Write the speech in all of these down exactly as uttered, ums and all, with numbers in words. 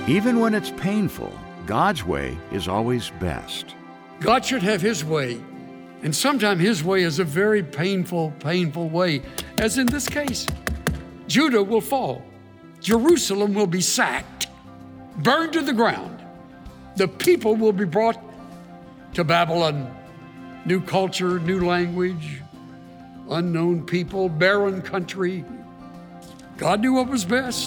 Even when it's painful, God's way is always best. God should have his way. And sometimes his way is a very painful, painful way. As in this case, Judah will fall. Jerusalem will be sacked, burned to the ground. The people will be brought to Babylon. New culture, new language, unknown people, barren country. God knew what was best.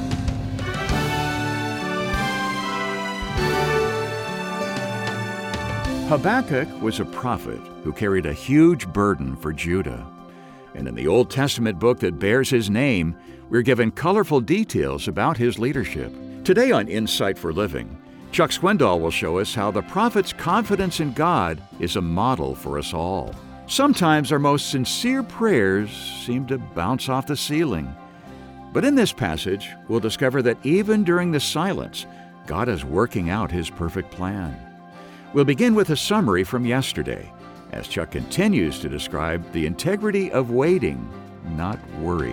Habakkuk was a prophet who carried a huge burden for Judah. And in the Old Testament book that bears his name, we're given colorful details about his leadership. Today on Insight for Living, Chuck Swindoll will show us how the prophet's confidence in God is a model for us all. Sometimes our most sincere prayers seem to bounce off the ceiling. But in this passage, we'll discover that even during the silence, God is working out his perfect plan. We'll begin with a summary from yesterday, as Chuck continues to describe the integrity of waiting, not worry.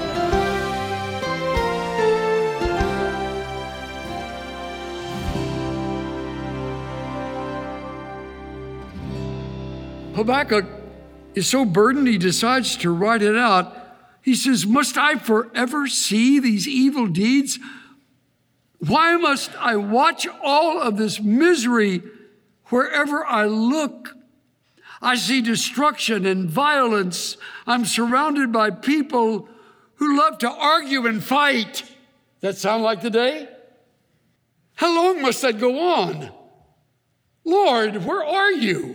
Habakkuk is so burdened he decides to write it out. He says, "Must I forever see these evil deeds? Why must I watch all of this misery wherever I look? I see destruction and violence. I'm surrounded by people who love to argue and fight." That sound like today? How long must that go on? Lord, where are you?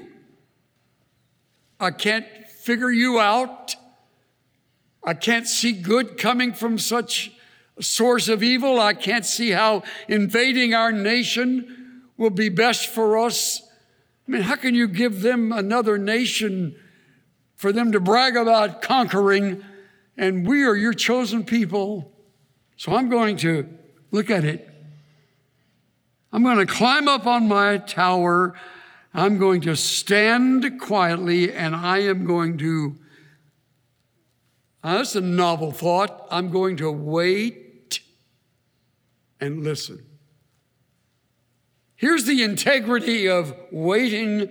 I can't figure you out. I can't see good coming from such a source of evil. I can't see how invading our nation will be best for us. I mean, how can you give them another nation for them to brag about conquering, and we are your chosen people? So I'm going to look at it. I'm going to climb up on my tower. I'm going to stand quietly, and I am going to, uh, that's a novel thought, I'm going to wait and listen. Here's the integrity of waiting,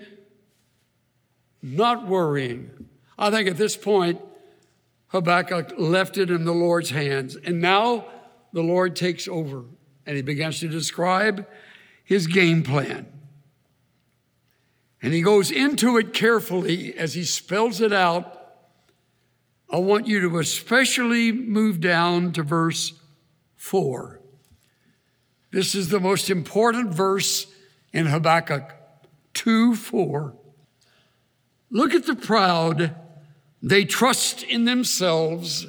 not worrying. I think at this point, Habakkuk left it in the Lord's hands, and now the Lord takes over, and he begins to describe his game plan. And he goes into it carefully as he spells it out. I want you to especially move down to verse four. This is the most important verse in Habakkuk, two four. Look at the proud. They trust in themselves,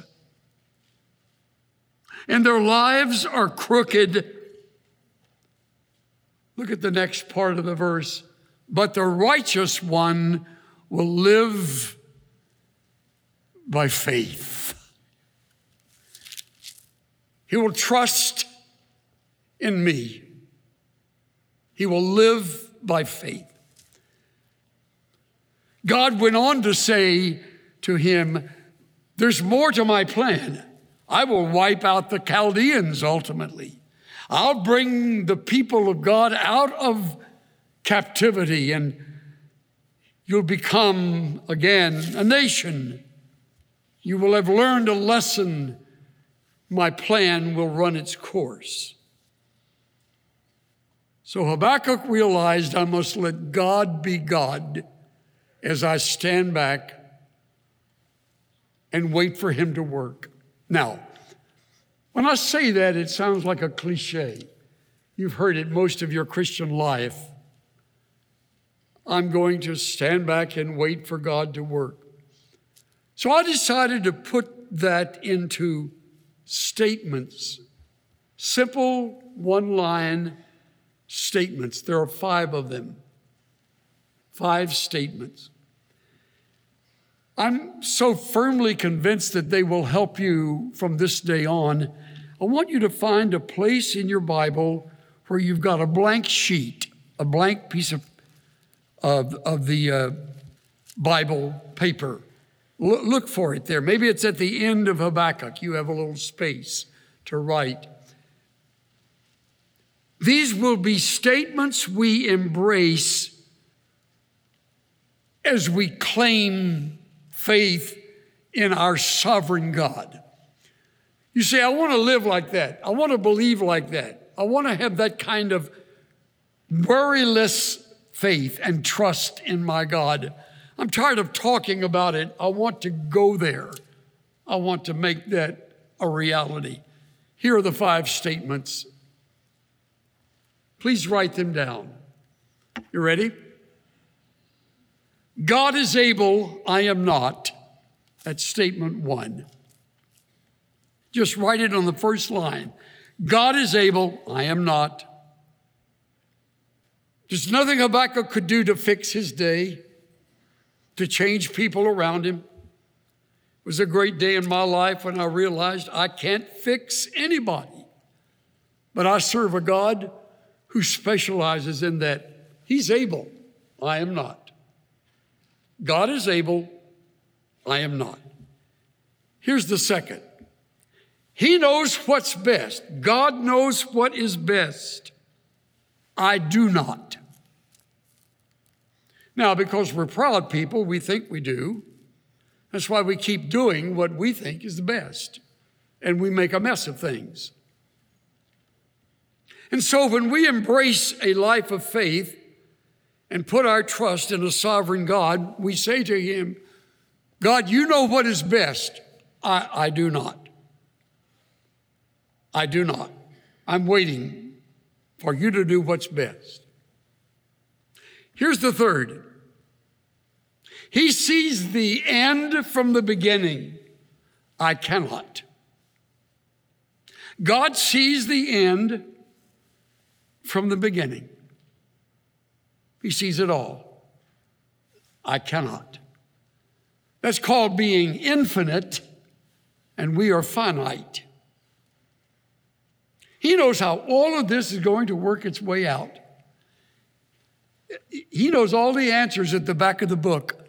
and their lives are crooked. Look at the next part of the verse. But the righteous one will live by faith. He will trust in me. He will live by faith. God went on to say to him, there's more to my plan. I will wipe out the Chaldeans ultimately. I'll bring the people of God out of captivity, and you'll become again a nation. You will have learned a lesson. My plan will run its course. So Habakkuk realized, I must let God be God as I stand back and wait for him to work. Now, when I say that, it sounds like a cliche. You've heard it most of your Christian life. I'm going to stand back and wait for God to work. So I decided to put that into statements, simple one-line statements. There are five of them, five statements. I'm so firmly convinced that they will help you from this day on. I want you to find a place in your Bible where you've got a blank sheet, a blank piece of of, of the uh, Bible paper. L- look for it there. Maybe it's at the end of Habakkuk. You have a little space to write. These will be statements we embrace as we claim faith in our sovereign God. You say, I want to live like that. I want to believe like that. I want to have that kind of worryless faith and trust in my God. I'm tired of talking about it. I want to go there. I want to make that a reality. Here are the five statements. Please write them down. You ready? God is able, I am not. That's statement one. Just write it on the first line. God is able, I am not. There's nothing Habakkuk could do to fix his day, to change people around him. It was a great day in my life when I realized I can't fix anybody, but I serve a God who specializes in that. He's able, I am not. God is able, I am not. Here's the second. He knows what's best. God knows what is best. I do not. Now, because we're proud people, we think we do. That's why we keep doing what we think is the best. And we make a mess of things. And so when we embrace a life of faith and put our trust in a sovereign God, we say to him, God, you know what is best. I, I do not. I do not. I'm waiting for you to do what's best. Here's the third. He sees the end from the beginning. I cannot. God sees the end from the beginning. He sees it all. I cannot. That's called being infinite, and we are finite. He knows how all of this is going to work its way out. He knows all the answers at the back of the book.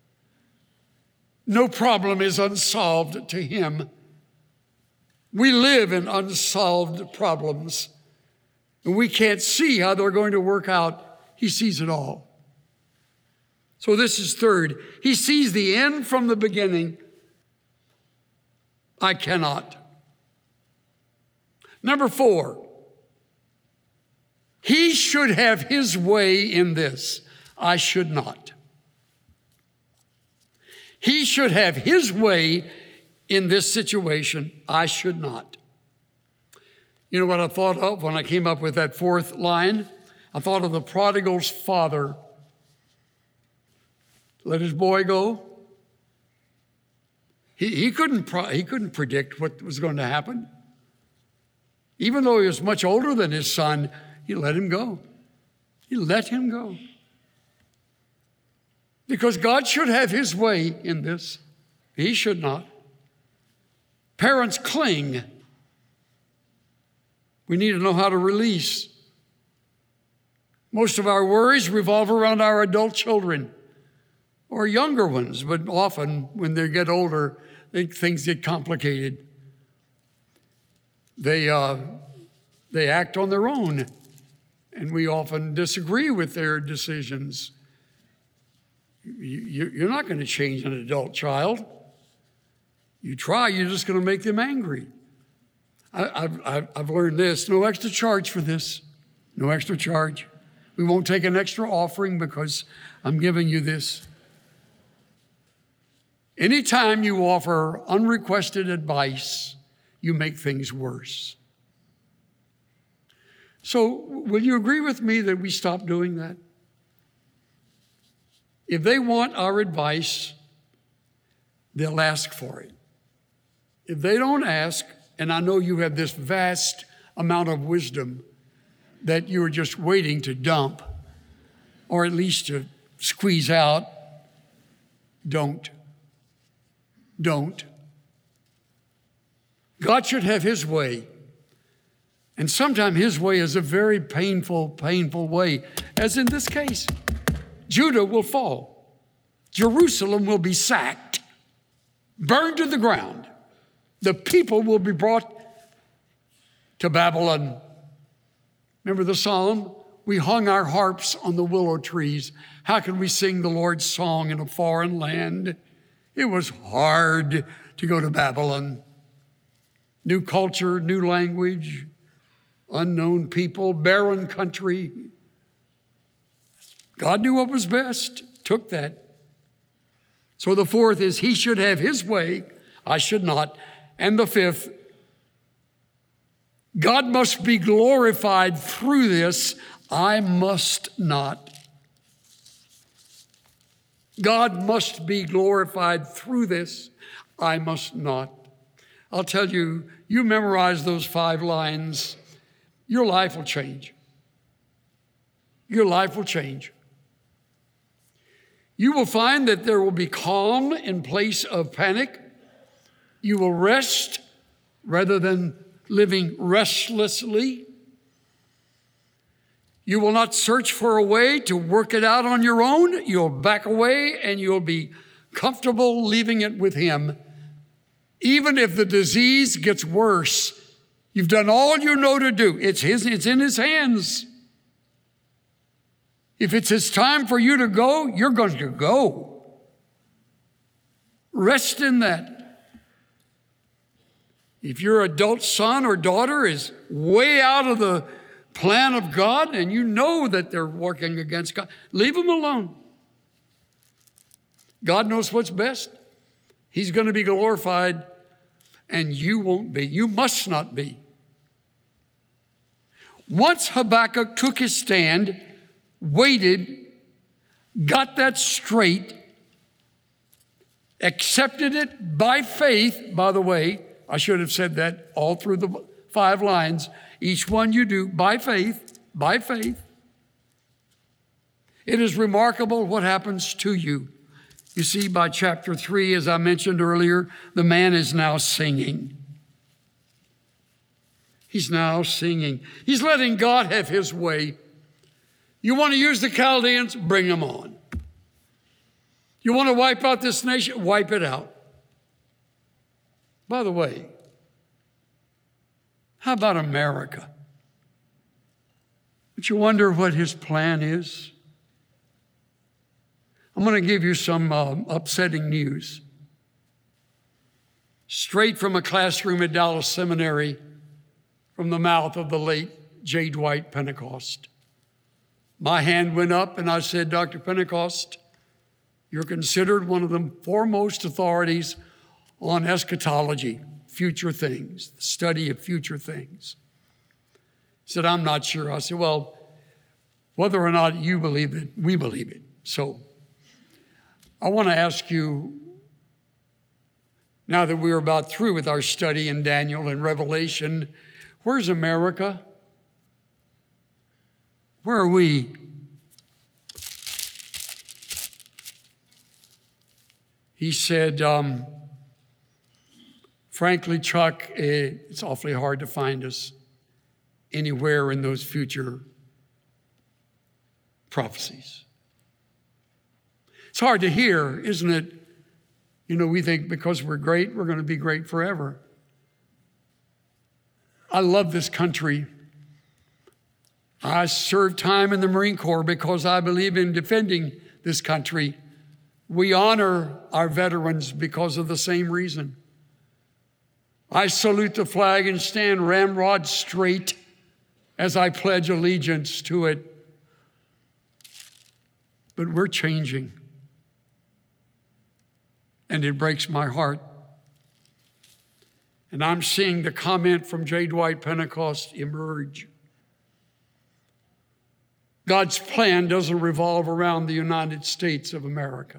No problem is unsolved to him. We live in unsolved problems, and we can't see how they're going to work out. He sees it all. So this is third. He sees the end from the beginning. I cannot. Number four, he should have his way in this. I should not. He should have his way in this situation. I should not. You know what I thought of when I came up with that fourth line? I thought of the prodigal's father. Let his boy go. He, he, couldn't pro- he couldn't predict what was going to happen. Even though he was much older than his son, he let him go. He let him go. Because God should have his way in this. He should not. Parents cling. We need to know how to release. Most of our worries revolve around our adult children or younger ones, but often when they get older, they, things get complicated. They, uh, they act on their own, and we often disagree with their decisions. You, you're not going to change an adult child. You try, you're just going to make them angry. I, I've, I've learned this, no extra charge for this, no extra charge. We won't take an extra offering because I'm giving you this. Anytime you offer unrequested advice, you make things worse. So will you agree with me that we stop doing that? If they want our advice, they'll ask for it. If they don't ask, and I know you have this vast amount of wisdom that you're just waiting to dump, or at least to squeeze out, don't. Don't. God should have his way. And sometimes his way is a very painful, painful way. As in this case, Judah will fall. Jerusalem will be sacked, burned to the ground. The people will be brought to Babylon. Remember the psalm? We hung our harps on the willow trees. How can we sing the Lord's song in a foreign land? It was hard to go to Babylon. New culture, new language, unknown people, barren country. God knew what was best, took that. So the fourth is he should have his way, I should not. And the fifth, God must be glorified through this, I must not. God must be glorified through this, I must not. I'll tell you, you memorize those five lines, your life will change. Your life will change. You will find that there will be calm in place of panic. You will rest rather than living restlessly. You will not search for a way to work it out on your own. You'll back away and you'll be comfortable leaving it with Him. Even if the disease gets worse, you've done all you know to do. It's his, it's in His hands. If it's His time for you to go, you're going to go. Rest in that. If your adult son or daughter is way out of the plan of God and you know that they're working against God, leave them alone. God knows what's best. He's going to be glorified and you won't be. You must not be. Once Habakkuk took his stand, waited, got that straight, accepted it by faith, by the way, I should have said that all through the five lines. Each one you do by faith, by faith. It is remarkable what happens to you. You see, by chapter three, as I mentioned earlier, the man is now singing. He's now singing. He's letting God have His way. You want to use the Chaldeans? Bring them on. You want to wipe out this nation? Wipe it out. By the way, how about America? Don't you wonder what His plan is? I'm going to give you some uh, upsetting news. Straight from a classroom at Dallas Seminary, from the mouth of the late J. Dwight Pentecost. My hand went up and I said, Doctor Pentecost, you're considered one of the foremost authorities on eschatology, future things, the study of future things. He said, I'm not sure. I said, well, whether or not you believe it, we believe it. So I want to ask you, now that we're about through with our study in Daniel and Revelation, where's America? Where are we? He said, um, frankly, Chuck, it's awfully hard to find us anywhere in those future prophecies. It's hard to hear, isn't it? You know, we think because we're great, we're going to be great forever. I love this country. I served time in the Marine Corps because I believe in defending this country. We honor our veterans because of the same reason. I salute the flag and stand ramrod straight as I pledge allegiance to it. But we're changing. And it breaks my heart. And I'm seeing the comment from J. Dwight Pentecost emerge. God's plan doesn't revolve around the United States of America.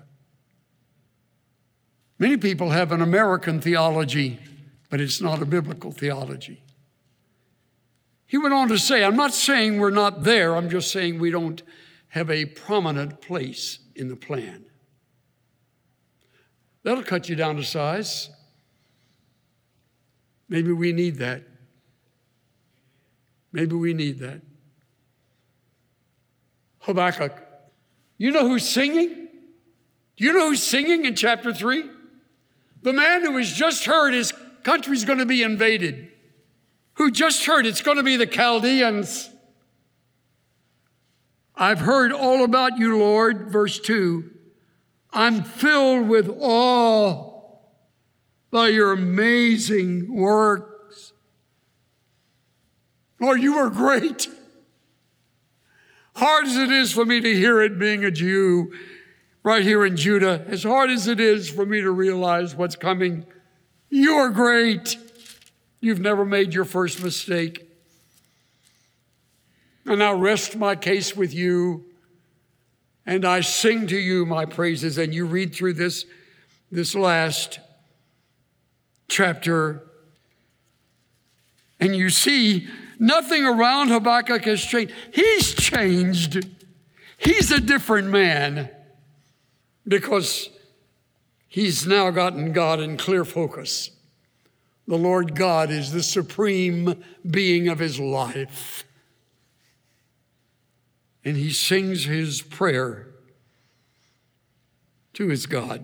Many people have an American theology, but it's not a biblical theology. He went on to say, I'm not saying we're not there, I'm just saying we don't have a prominent place in the plan. That'll cut you down to size. Maybe we need that. Maybe we need that. Habakkuk, you know who's singing? Do you know who's singing in chapter three? The man who has just heard his country's going to be invaded, who just heard it's going to be the Chaldeans. I've heard all about you, Lord. Verse two, I'm filled with awe by your amazing works. Lord, you are great. Hard as it is for me to hear it being a Jew right here in Judah, as hard as it is for me to realize what's coming, you are great. You've never made your first mistake. And I rest my case with you, and I sing to you my praises. And you read through this, this last chapter, and you see nothing around Habakkuk has changed. He's changed. He's a different man because he's now gotten God in clear focus. The Lord God is the supreme being of his life. And he sings his prayer to his God.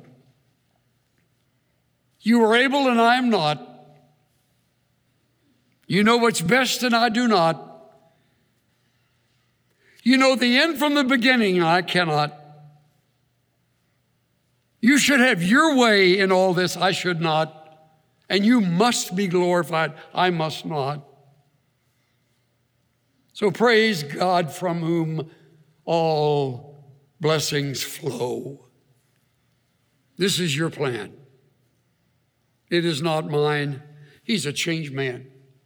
You are able and I am not. You know what's best and I do not. You know the end from the beginning and I cannot. You should have your way in all this, I should not. And you must be glorified, I must not. So praise God from whom all blessings flow. This is your plan. It is not mine. He's a changed man.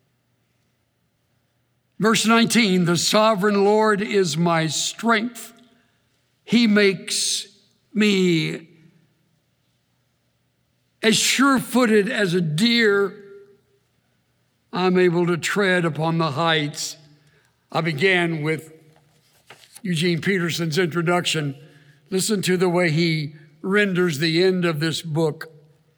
Verse nineteen, the sovereign Lord is my strength. He makes me as sure-footed as a deer. I'm able to tread upon the heights. I began with Eugene Peterson's introduction. Listen to the way he renders the end of this book.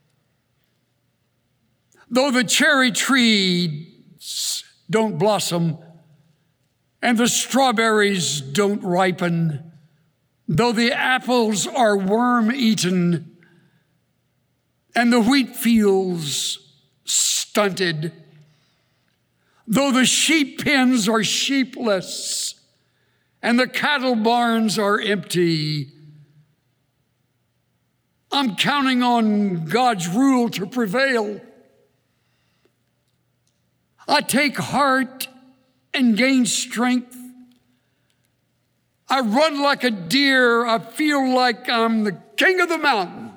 Though the cherry trees don't blossom and the strawberries don't ripen, though the apples are worm-eaten and the wheat fields stunted, though the sheep pens are sheepless and the cattle barns are empty, I'm counting on God's rule to prevail. I take heart and gain strength. I run like a deer. I feel like I'm the king of the mountain.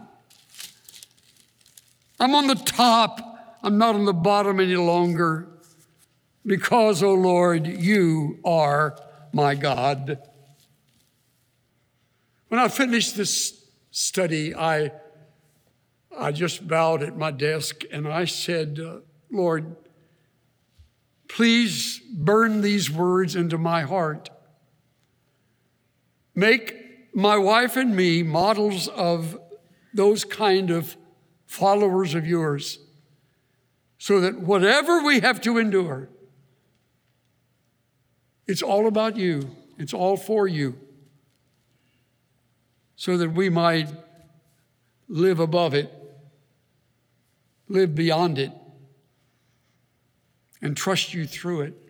I'm on the top. I'm not on the bottom any longer. Because, O Lord, you are my God. When I finished this study, I, I just bowed at my desk and I said, uh, Lord, please burn these words into my heart. Make my wife and me models of those kind of followers of yours, so that whatever we have to endure, it's all about you. It's all for you, so that we might live above it, live beyond it, and trust you through it.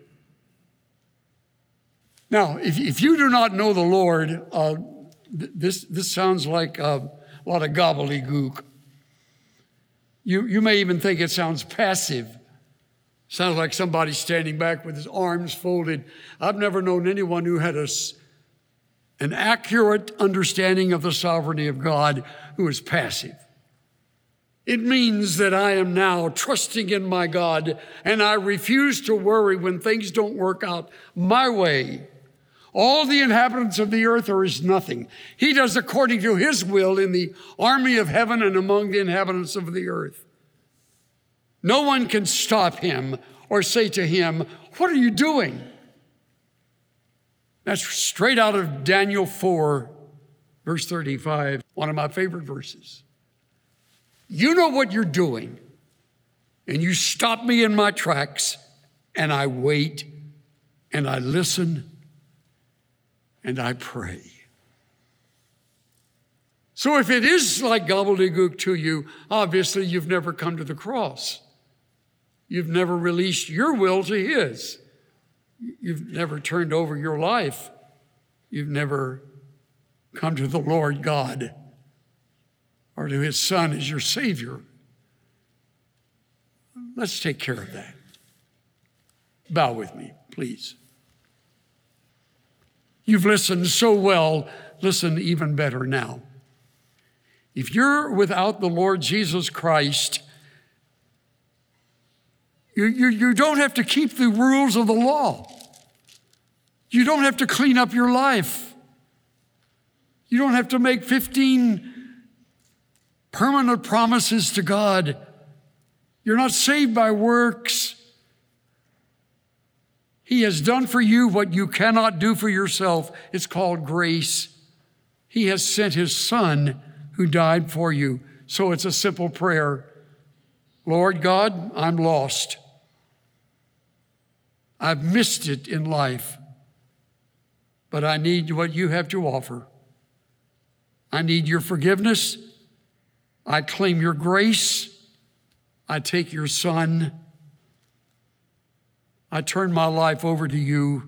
Now, if, if you do not know the Lord, uh, th- this, this sounds like a lot of gobbledygook. You, you may even think it sounds passive. Sounds like somebody standing back with his arms folded. I've never known anyone who had a, an accurate understanding of the sovereignty of God who is passive. It means that I am now trusting in my God, and I refuse to worry when things don't work out my way. All the inhabitants of the earth are as nothing. He does according to his will in the army of heaven and among the inhabitants of the earth. No one can stop him or say to him, what are you doing? That's straight out of Daniel four, verse thirty-five, one of my favorite verses. You know what you're doing, and you stop me in my tracks, and I wait, and I listen, and I pray. So if it is like gobbledygook to you, obviously you've never come to the cross. You've never released your will to his. You've never turned over your life you've never come to the Lord God or to his Son as your Savior, let's take care of that. Bow with me, please. You've listened so well, listen even better now. If you're without the Lord Jesus Christ, you, you, you don't have to keep the rules of the law. You don't have to clean up your life. You don't have to make fifteen permanent promises to God. You're not saved by works. He has done for you what you cannot do for yourself. It's called grace. He has sent his Son who died for you. So it's a simple prayer. Lord God, I'm lost. I've missed it in life, but I need what you have to offer. I need your forgiveness. I claim your grace. I take your Son. I turn my life over to you,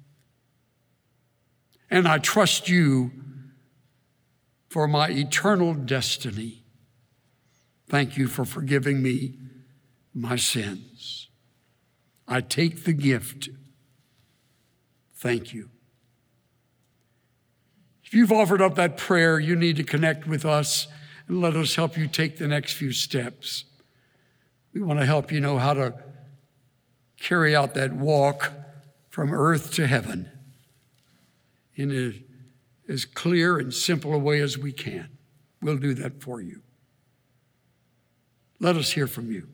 and I trust you for my eternal destiny. Thank you for forgiving me my sins. I take the gift. Thank you. If you've offered up that prayer, you need to connect with us and let us help you take the next few steps. We want to help you know how to carry out that walk from earth to heaven in a, as clear and simple a way as we can. We'll do that for you. Let us hear from you.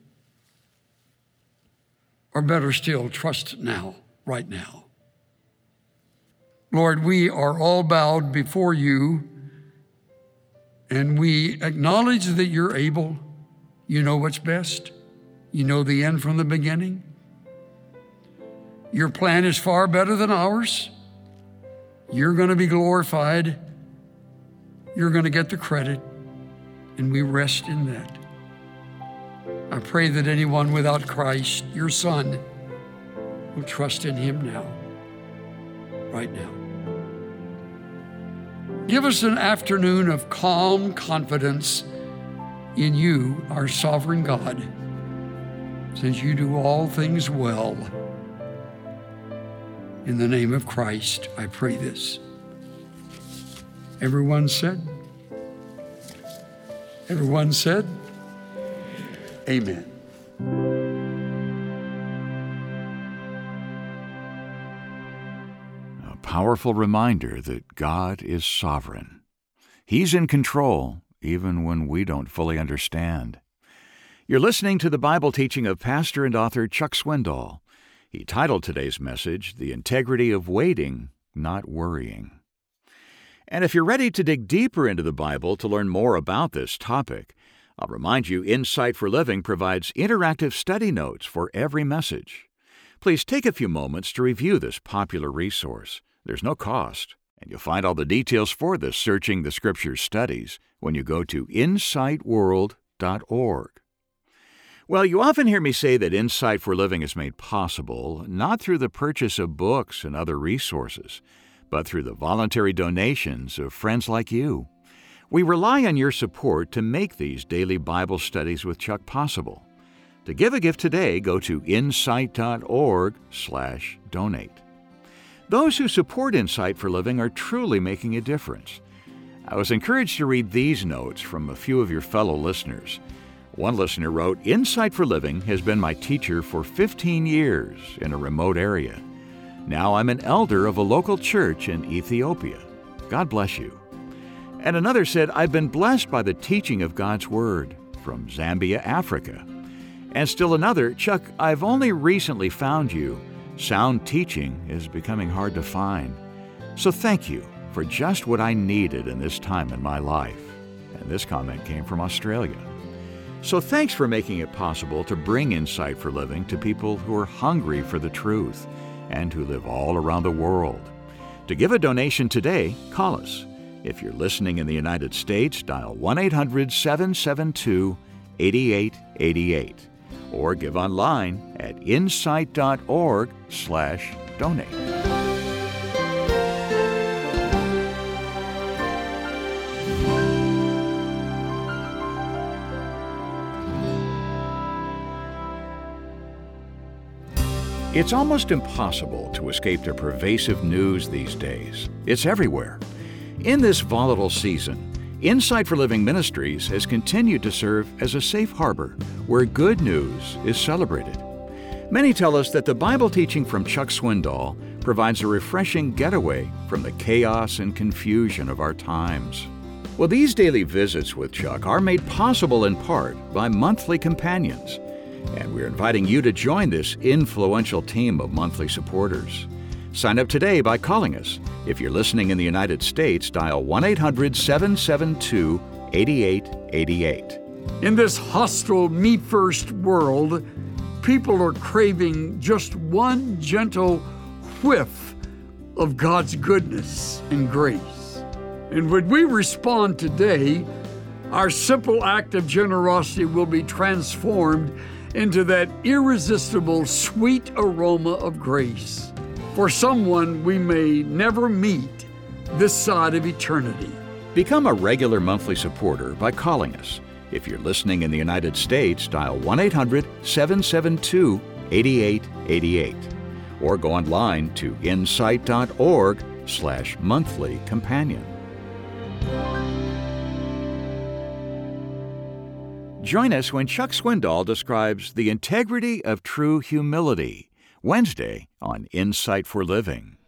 Or better still, trust now, right now. Lord, we are all bowed before you, and we acknowledge that you're able. You know what's best. You know the end from the beginning. Your plan is far better than ours. You're going to be glorified. You're going to get the credit, and we rest in that. I pray that anyone without Christ, your Son, will trust in him now, right now. Give us an afternoon of calm confidence in you, our sovereign God, since you do all things well. In the name of Christ, I pray this. Everyone said? Everyone said? Amen. A powerful reminder that God is sovereign. He's in control, even when we don't fully understand. You're listening to the Bible teaching of pastor and author Chuck Swindoll. He titled today's message, The Integrity of Waiting, Not Worrying. And if you're ready to dig deeper into the Bible to learn more about this topic, I'll remind you Insight for Living provides interactive study notes for every message. Please take a few moments to review this popular resource. There's no cost, and you'll find all the details for this Searching the Scriptures studies when you go to insight world dot org. Well, you often hear me say that Insight for Living is made possible not through the purchase of books and other resources, but through the voluntary donations of friends like you. We rely on your support to make these daily Bible studies with Chuck possible. To give a gift today, go to insight dot org slash donate. Those who support Insight for Living are truly making a difference. I was encouraged to read these notes from a few of your fellow listeners. One listener wrote, Insight for Living has been my teacher for fifteen years in a remote area. Now I'm an elder of a local church in Ethiopia. God bless you. And another said, I've been blessed by the teaching of God's Word from Zambia, Africa. And still another, Chuck, I've only recently found you. Sound teaching is becoming hard to find. So thank you for just what I needed in this time in my life. And this comment came from Australia. So thanks for making it possible to bring Insight for Living to people who are hungry for the truth and who live all around the world. To give a donation today, call us. If you're listening in the United States, dial one eight hundred seven seven two eight eight eight eight or give online at insight dot org slash donate. It's almost impossible to escape the pervasive news these days. It's everywhere. In this volatile season, Insight for Living Ministries has continued to serve as a safe harbor where good news is celebrated. Many tell us that the Bible teaching from Chuck Swindoll provides a refreshing getaway from the chaos and confusion of our times. Well, these daily visits with Chuck are made possible in part by monthly companions, and we're inviting you to join this influential team of monthly supporters. Sign up today by calling us. If you're listening in the United States, dial one eight hundred seven seven two eight eight eight eight. In this hostile, me-first world, people are craving just one gentle whiff of God's goodness and grace. And when we respond today, our simple act of generosity will be transformed into that irresistible, sweet aroma of grace for someone we may never meet this side of eternity. Become a regular monthly supporter by calling us. If you're listening in the United States, dial one eight hundred seven seven two eight eight eight eight or go online to insight.org slash monthly companion. Join us when Chuck Swindoll describes the integrity of true humility, Wednesday on Insight for Living.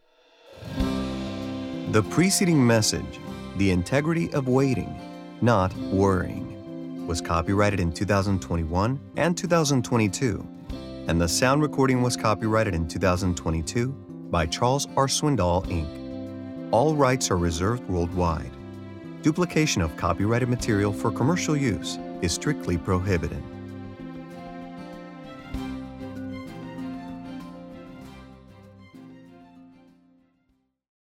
The preceding message, The Integrity of Waiting, Not Worrying, was copyrighted in two thousand twenty-one and two thousand twenty-two, and the sound recording was copyrighted in two thousand twenty-two by Charles R. Swindoll, Incorporated. All rights are reserved worldwide. Duplication of copyrighted material for commercial use is strictly prohibited.